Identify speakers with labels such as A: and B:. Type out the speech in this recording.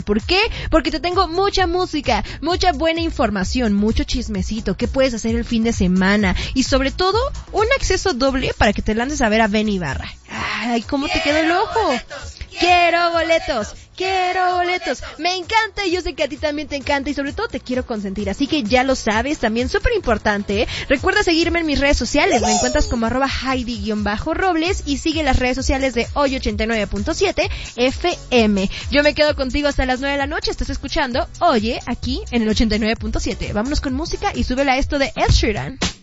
A: ¿Por qué? Porque te tengo mucha música, mucha buena información, mucho chismecito, qué puedes hacer el fin de semana y sobre todo un acceso doble para que te lances a ver a Ben Ibarra. Ay, ¿cómo te quedó el ojo? Quiero boletos, me encanta y yo sé que a ti también te encanta y sobre todo te quiero consentir, así que ya lo sabes, también súper importante, ¿eh? Recuerda seguirme en mis redes sociales, me encuentras como @Heidi_Robles y sigue las redes sociales de Hoy 89.7 FM. Yo me quedo contigo hasta las 9 de la noche, estás escuchando Oye aquí en el 89.7. Vámonos con música y súbela a esto de Ed Sheeran.